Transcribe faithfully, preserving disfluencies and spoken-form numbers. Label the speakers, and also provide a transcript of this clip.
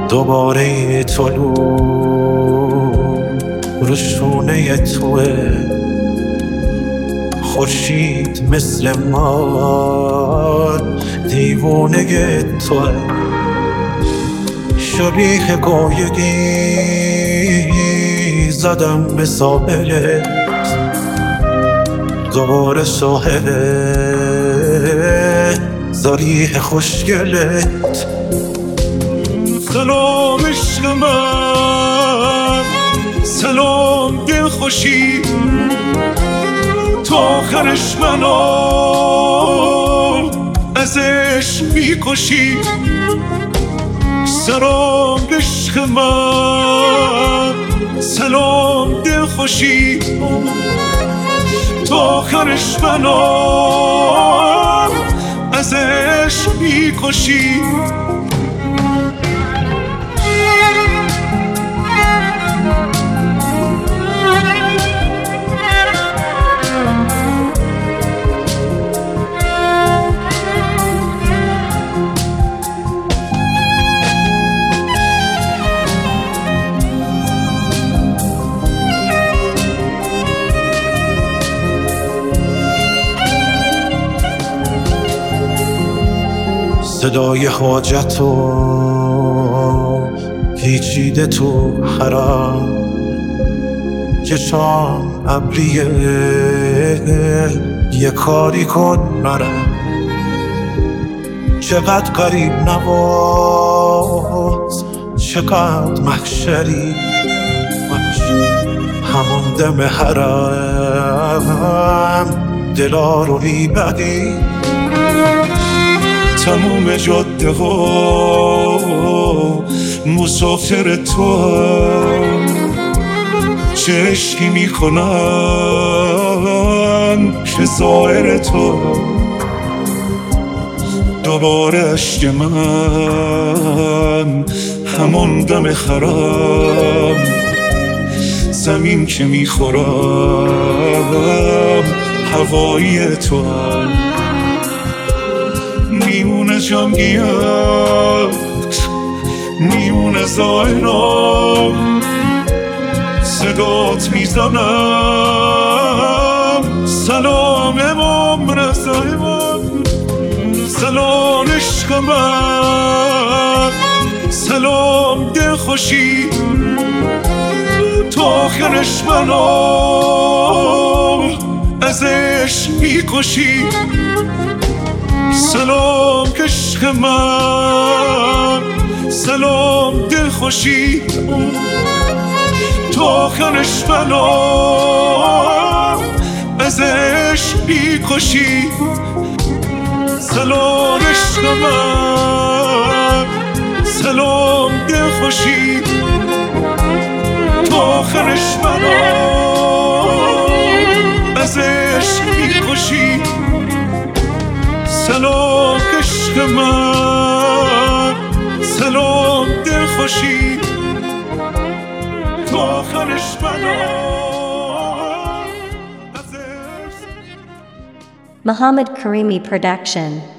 Speaker 1: دوباره طلوع روشونه توه، خورشید مثل مار دیوونه توه، شبیه گایگی زدم به ساحلت، دوباره ساحل زریح خوشگلت. سلام عشق من، سلام دل خوشی، تا آخرش منو ازش میکشی. سلام عشق من، سلام دل خوشی، تا آخرش منو ازش میکشی. صدای حاجت و پیچیده تو حرم، چشام ابریه یه کاری کن نرم. چقدر قریب نواز، چقدر محشری، همون دم حرم دلا رو میبری. تموم جاده ها مسافر تو هم، چه عشقی میکنن که ظاهر تو. دوباره عشق من همون دم خرم، زمین که میخورم هوایی تو هم. میمونه جمعیت، میمونه ظاهرم، صدات میزنم سلام امام رضایم. سلام عشق من، سلام دل خوشی، تا آخرش منو ازش میکشی. سلام عشق من، سلام دل خوشی، تا آخرش منو ازش میکشی. سلام عشق من، سلام دل خوشی، تا آخرش منو ازش میکشی. سلام عشق من، سلام دل خوشی، تا آخرش منو
Speaker 2: Muhammad Karimi Production.